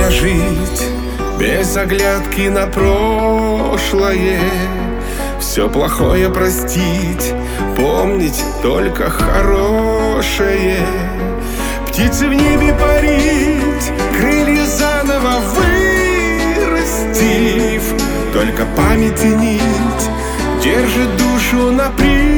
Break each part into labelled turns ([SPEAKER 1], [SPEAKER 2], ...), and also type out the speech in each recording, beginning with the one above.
[SPEAKER 1] меня жить без оглядки на прошлое, все плохое простить, помнить только хорошее. Птицы в небе парить, крылья заново вырастив, только памяти нить держит душу на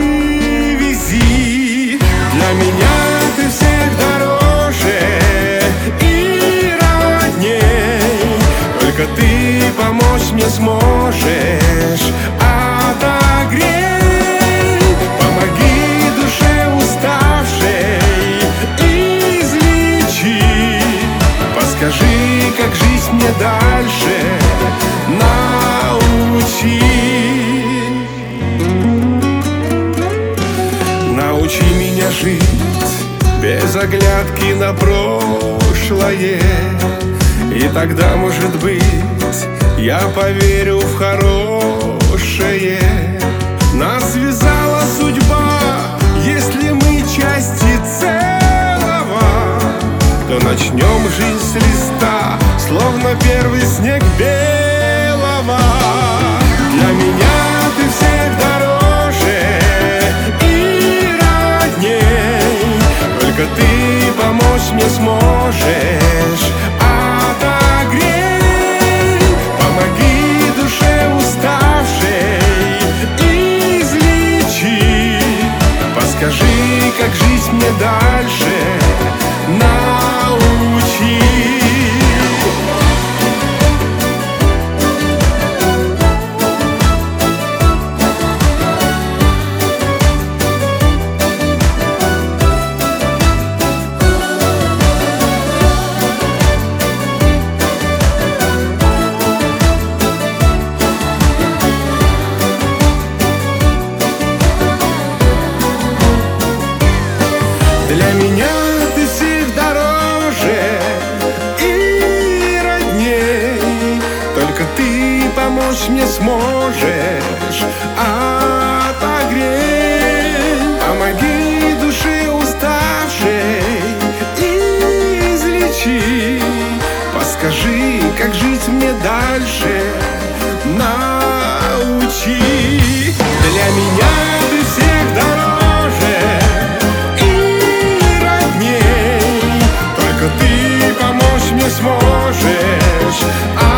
[SPEAKER 1] привязи. Для меня ты всех дороже и родней, только ты помочь мне сможешь. Отогрей, помоги душе уставшей, излечи, подскажи, как жить мне дальше, научи. Научи меня жить без оглядки на прошлое, и тогда, может быть, я поверю в хорошее. Нас связала судьба, если мы части целого, то начнем жизнь с листа, словно первый снег белого. Для меня ты всех дороже и родней, только ты помочь мне сможешь. Отогрей, помоги душе уставшей, излечи, подскажи, как жить мне дальше, научи. Для меня ты всех дороже и родней, только ты помочь мне сможешь. Отогрей, помоги душе уставшей, излечи, подскажи, как жить мне дальше, научи. Для меня ты всех дороже и родней, только ты помочь мне сможешь.